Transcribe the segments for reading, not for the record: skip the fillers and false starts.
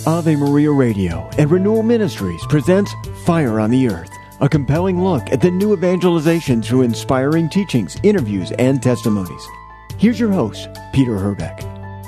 Ave Maria Radio and Renewal Ministries presents Fire on the Earth, a compelling look at the new evangelization through inspiring teachings, interviews, and testimonies. Here's your host, Peter Herbeck.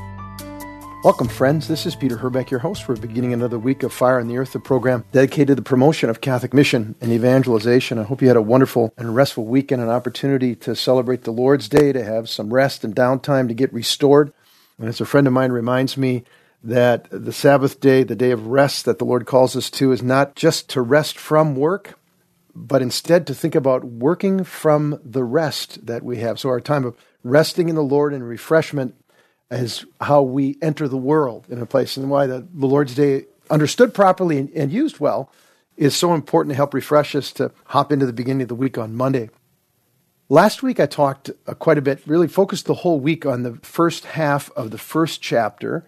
Welcome, friends. This is Peter Herbeck, your host. We're beginning another week of Fire on the Earth, the program dedicated to the promotion of Catholic mission and evangelization. I hope you had a wonderful and restful weekend, an opportunity to celebrate the Lord's Day, to have some rest and downtime, to get restored. And as a friend of mine reminds me, that the Sabbath day, the day of rest that the Lord calls us to, is not just to rest from work, but instead to think about working from the rest that we have. So our time of resting in the Lord and refreshment is how we enter the world in a place, and why the Lord's Day, understood properly and used well, is so important to help refresh us to hop into the beginning of the week on Monday. Last week I talked quite a bit, really focused the whole week on the first half of the first chapter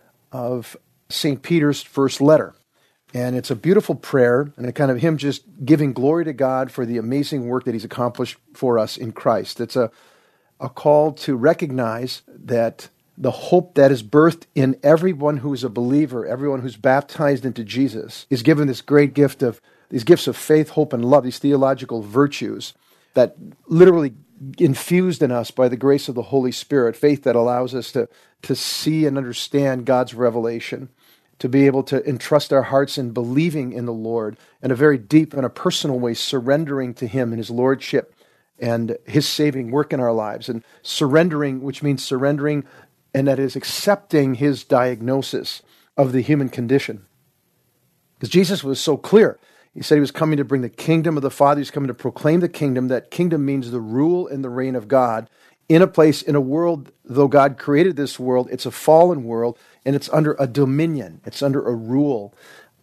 of St. Peter's first letter. And it's a beautiful prayer, and a kind of him just giving glory to God for the amazing work that he's accomplished for us in Christ. It's a call to recognize that the hope that is birthed in everyone who is a believer, everyone who's baptized into Jesus, is given this great gift of these gifts of faith, hope, and love, these theological virtues that literally infused in us by the grace of the Holy Spirit, faith that allows us to see and understand God's revelation, to be able to entrust our hearts in believing in the Lord in a very deep and a personal way, surrendering to Him and His Lordship and His saving work in our lives. And surrendering, which means surrendering, and that is accepting His diagnosis of the human condition. Because Jesus was so clear. He said He was coming to bring the kingdom of the Father. He was coming to proclaim the kingdom. That kingdom means the rule and the reign of God in a place, in a world, though God created this world, it's a fallen world, and it's under a dominion. It's under a rule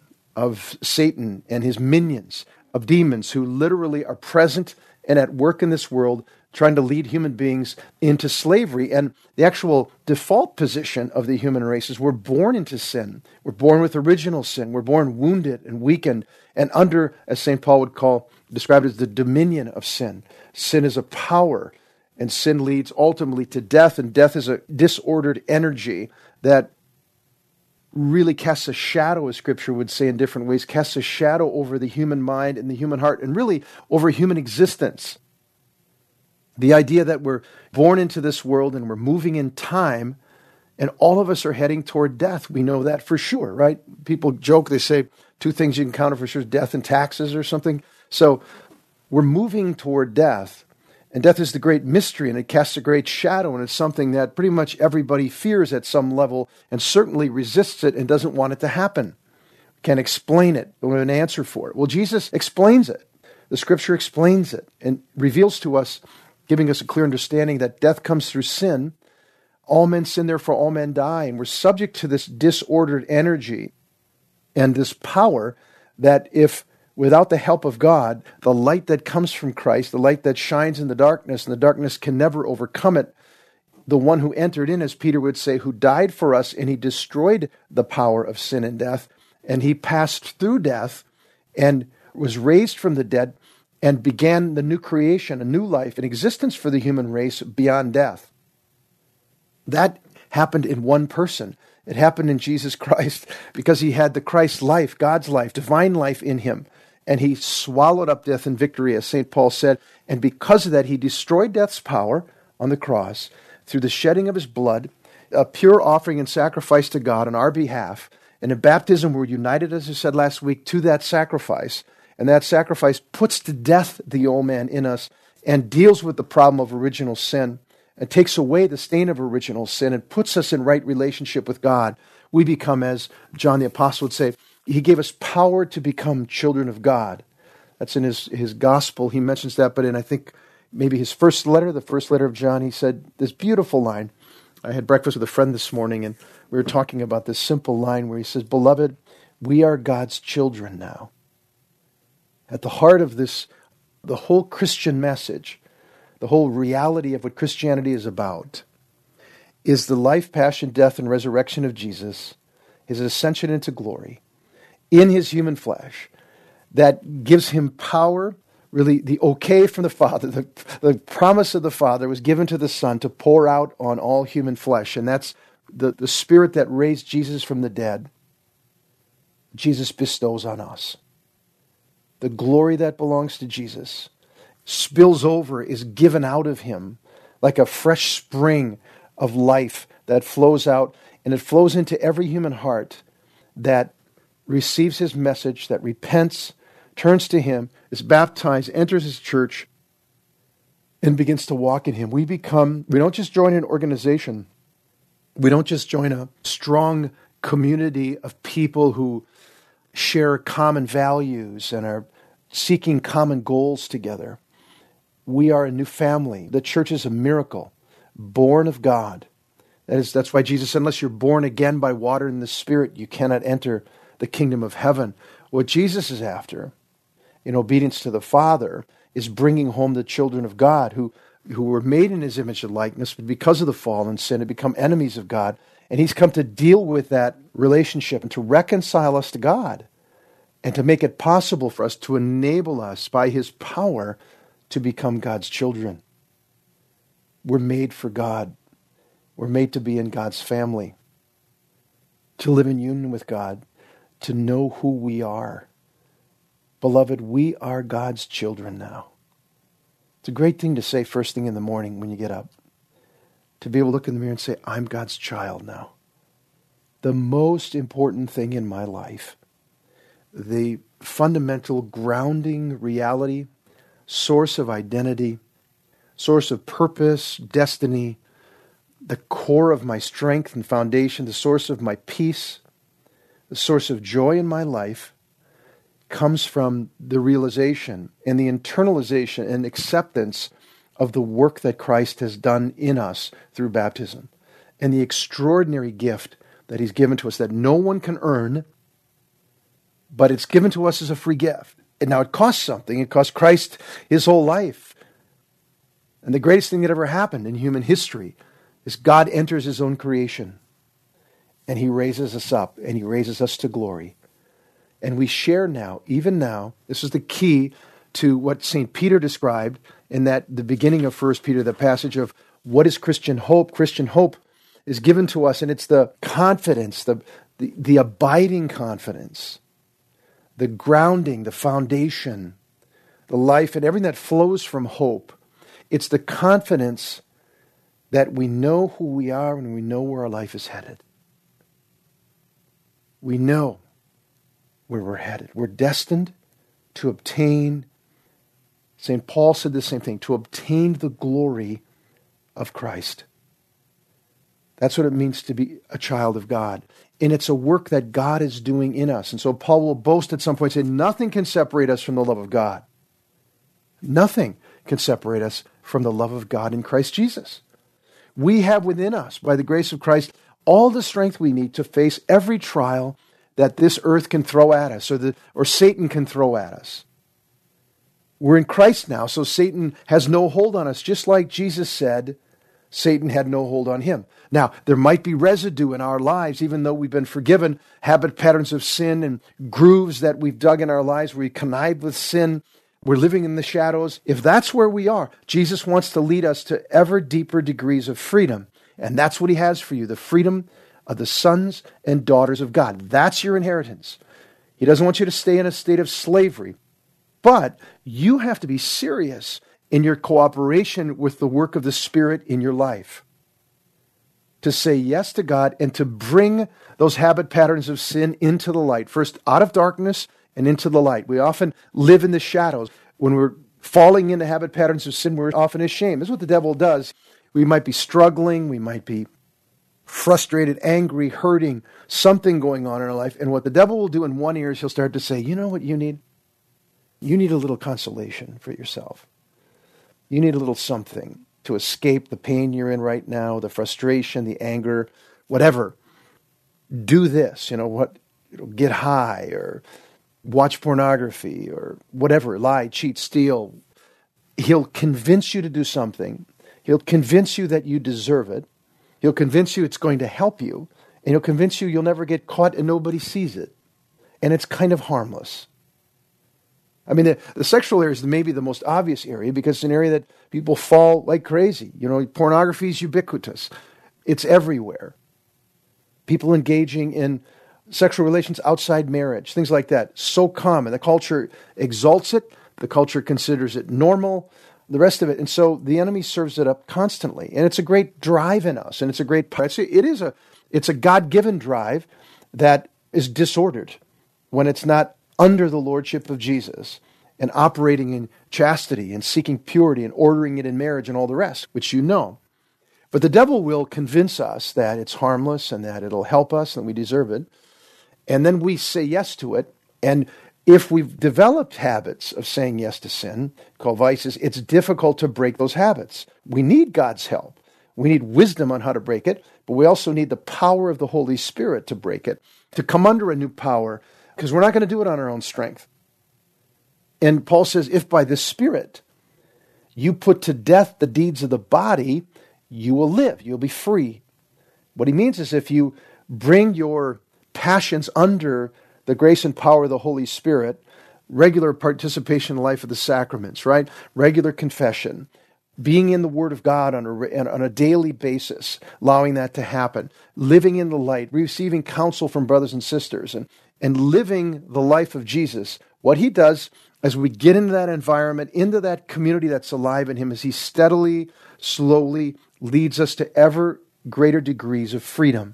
of Satan and his minions, of demons who literally are present and at work in this world, trying to lead human beings into slavery. And the actual default position of the human race is we're born into sin. We're born with original sin. We're born wounded and weakened and under, as St. Paul would describe it as the dominion of sin. Sin is a power, and sin leads ultimately to death, and death is a disordered energy that really casts a shadow, as Scripture would say in different ways, casts a shadow over the human mind and the human heart, and really over human existence. The idea that we're born into this world and we're moving in time, and all of us are heading toward death. We know that for sure, right? People joke, they say two things you can count for sure, death and taxes or something. So we're moving toward death, and death is the great mystery, and it casts a great shadow, and it's something that pretty much everybody fears at some level and certainly resists it and doesn't want it to happen. Can't explain it, don't have an answer for it. Well, Jesus explains it. The Scripture explains it and reveals to us, giving us a clear understanding that death comes through sin. All men sin, therefore all men die. And we're subject to this disordered energy and this power that if without the help of God, the light that comes from Christ, the light that shines in the darkness, and the darkness can never overcome it, the one who entered in, as Peter would say, who died for us, and He destroyed the power of sin and death, and He passed through death and was raised from the dead and began the new creation, a new life, an existence for the human race beyond death. That happened in one person. It happened in Jesus Christ because He had the Christ life, God's life, divine life in Him. And He swallowed up death in victory, as St. Paul said. And because of that, He destroyed death's power on the cross through the shedding of His blood, a pure offering and sacrifice to God on our behalf. And in baptism, we're united, as I said last week, to that sacrifice. And that sacrifice puts to death the old man in us and deals with the problem of original sin and takes away the stain of original sin and puts us in right relationship with God. We become, as John the Apostle would say, He gave us power to become children of God. That's in his gospel. He mentions that, but in, I think, maybe his first letter, the first letter of John, he said this beautiful line. I had breakfast with a friend this morning, and we were talking about this simple line where he says, "Beloved, we are God's children now." At the heart of this, the whole Christian message, the whole reality of what Christianity is about, is the life, passion, death, and resurrection of Jesus, His ascension into glory, in His human flesh, that gives Him power, really the okay from the Father, the promise of the Father was given to the Son to pour out on all human flesh, and that's the Spirit that raised Jesus from the dead Jesus bestows on us. The glory that belongs to Jesus spills over, is given out of him like a fresh spring of life that flows out, and it flows into every human heart that receives his message, that repents, turns to him, is baptized, enters his church, and begins to walk in him. We don't just join an organization. We don't just join a strong community of people who share common values and are seeking common goals together. We are a new family. The church is a miracle, born of God. That's why Jesus said, unless you're born again by water and the Spirit, you cannot enter the kingdom of heaven. What Jesus is after, in obedience to the Father, is bringing home the children of God who were made in his image and likeness, but because of the fall and sin, have become enemies of God. And he's come to deal with that relationship and to reconcile us to God and to make it possible for us, to enable us by his power to become God's children. We're made for God. We're made to be in God's family, to live in union with God, to know who we are. Beloved, we are God's children now. It's a great thing to say first thing in the morning when you get up. To be able to look in the mirror and say, I'm God's child now. The most important thing in my life, the fundamental grounding reality, source of identity, source of purpose, destiny, the core of my strength and foundation, the source of my peace, the source of joy in my life, comes from the realization and the internalization and acceptance of the work that Christ has done in us through baptism, and the extraordinary gift that he's given to us that no one can earn, but it's given to us as a free gift. And now it costs something. It cost Christ his whole life. And the greatest thing that ever happened in human history is God enters his own creation, and he raises us up, and he raises us to glory. And we share now, even now, this is the key to what St. Peter described in the beginning of 1 Peter, the passage of what is Christian hope. Christian hope is given to us, and it's the confidence, the abiding confidence, the grounding, the foundation, the life, and everything that flows from hope. It's the confidence that we know who we are and we know where our life is headed. We know where we're headed. We're destined to obtain, St. Paul said the same thing, to obtain the glory of Christ. That's what it means to be a child of God. And it's a work that God is doing in us. And so Paul will boast at some point, say, nothing can separate us from the love of God. Nothing can separate us from the love of God in Christ Jesus. We have within us, by the grace of Christ, all the strength we need to face every trial that this earth can throw at us, or Satan can throw at us. We're in Christ now, so Satan has no hold on us, just like Jesus said Satan had no hold on him. Now, there might be residue in our lives, even though we've been forgiven, habit patterns of sin and grooves that we've dug in our lives where we connive with sin. We're living in the shadows. If that's where we are, Jesus wants to lead us to ever deeper degrees of freedom. And that's what he has for you, the freedom of the sons and daughters of God. That's your inheritance. He doesn't want you to stay in a state of slavery. But you have to be serious in your cooperation with the work of the Spirit in your life. To say yes to God and to bring those habit patterns of sin into the light. First out of darkness and into the light. We often live in the shadows. When we're falling into habit patterns of sin, we're often ashamed. This is what the devil does. We might be struggling, we might be frustrated, angry, hurting, something going on in our life. And what the devil will do in one ear is he'll start to say, you know what you need? You need a little consolation for yourself. You need a little something to escape the pain you're in right now, the frustration, the anger, whatever. Do this, get high or watch pornography or whatever, lie, cheat, steal. He'll convince you to do something. He'll convince you that you deserve it. He'll convince you it's going to help you. And he'll convince you you'll never get caught and nobody sees it. And it's kind of harmless. I mean, the sexual area is maybe the most obvious area because it's an area that people fall like crazy. Pornography is ubiquitous. It's everywhere. People engaging in sexual relations outside marriage, things like that. So common. The culture exalts it. The culture considers it normal, the rest of it. And so the enemy serves it up constantly. And it's a great drive in us. And it's a great, it's a God-given drive that is disordered when it's not under the lordship of Jesus and operating in chastity and seeking purity and ordering it in marriage and all the rest, which you know. But the devil will convince us that it's harmless and that it'll help us and we deserve it. And then we say yes to it. And if we've developed habits of saying yes to sin, called vices, it's difficult to break those habits. We need God's help. We need wisdom on how to break it, but we also need the power of the Holy Spirit to break it, to come under a new power, because we're not going to do it on our own strength. And Paul says, if by the Spirit you put to death the deeds of the body, you will live. You'll be free. What he means is if you bring your passions under the grace and power of the Holy Spirit, regular participation in the life of the sacraments, right? Regular confession, being in the Word of God on a daily basis, allowing that to happen, living in the light, receiving counsel from brothers and sisters, and living the life of Jesus. What he does as we get into that environment, into that community that's alive in him, is he steadily, slowly leads us to ever greater degrees of freedom.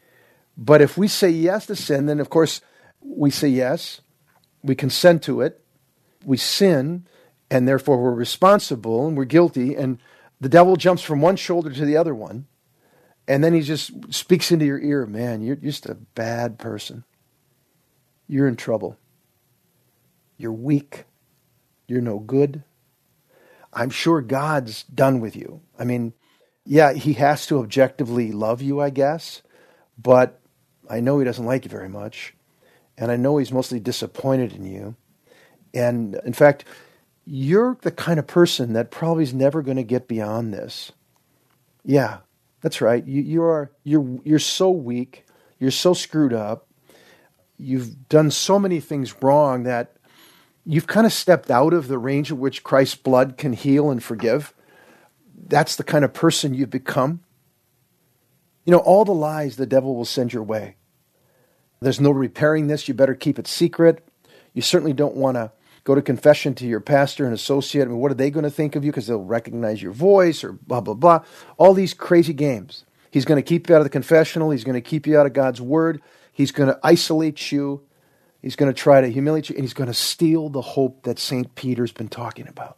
But if we say yes to sin, then of course we say yes, we consent to it, we sin, and therefore we're responsible and we're guilty, and the devil jumps from one shoulder to the other one, and then he just speaks into your ear, man, you're just a bad person. You're in trouble. You're weak. You're no good. I'm sure God's done with you. I mean, yeah, he has to objectively love you, I guess, but I know he doesn't like you very much, and I know he's mostly disappointed in you. And in fact, you're the kind of person that probably is never going to get beyond this. Yeah, that's right. You're so weak. You're so screwed up. You've done so many things wrong that you've kind of stepped out of the range of which Christ's blood can heal and forgive. That's the kind of person you've become. You know, all the lies the devil will send your way. There's no repairing this. You better keep it secret. You certainly don't want to go to confession to your pastor and associate. I mean, what are they going to think of you? Because they'll recognize your voice or blah, blah, blah. All these crazy games. He's going to keep you out of the confessional. He's going to keep you out of God's word. He's going to isolate you. He's going to try to humiliate you. And he's going to steal the hope that St. Peter's been talking about.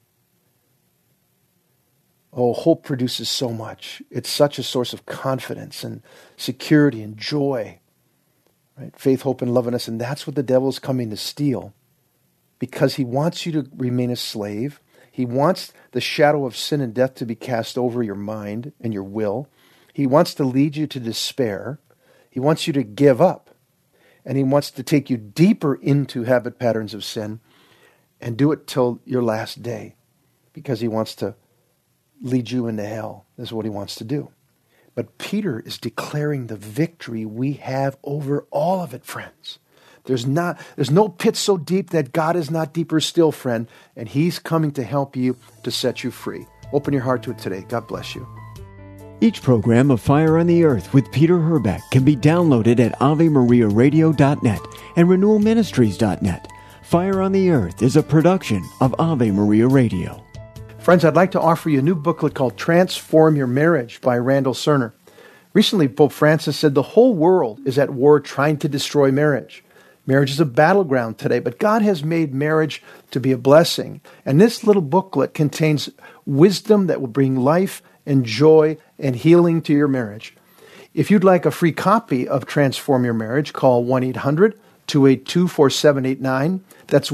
Oh, hope produces so much. It's such a source of confidence and security and joy. Right? Faith, hope, and love in us. And that's what the devil is coming to steal. Because he wants you to remain a slave. He wants the shadow of sin and death to be cast over your mind and your will. He wants to lead you to despair. He wants you to give up. And he wants to take you deeper into habit patterns of sin and do it till your last day. Because he wants to lead you into hell. This is what he wants to do. But Peter is declaring the victory we have over all of it, friends. There's no pit so deep that God is not deeper still, friend, and he's coming to help you to set you free. Open your heart to it today. God bless you. Each program of Fire on the Earth with Peter Herbeck can be downloaded at AveMariaRadio.net and RenewalMinistries.net. Fire on the Earth is a production of Ave Maria Radio. Friends, I'd like to offer you a new booklet called Transform Your Marriage by Randall Cerner. Recently, Pope Francis said the whole world is at war trying to destroy marriage. Marriage is a battleground today, but God has made marriage to be a blessing. And this little booklet contains wisdom that will bring life and joy and healing to your marriage. If you'd like a free copy of Transform Your Marriage, call 1-800-282-4789. That's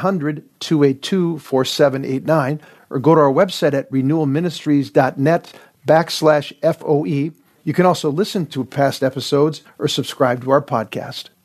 1-800-282-4789. Or go to our website at renewalministries.net/FOE. You can also listen to past episodes or subscribe to our podcast.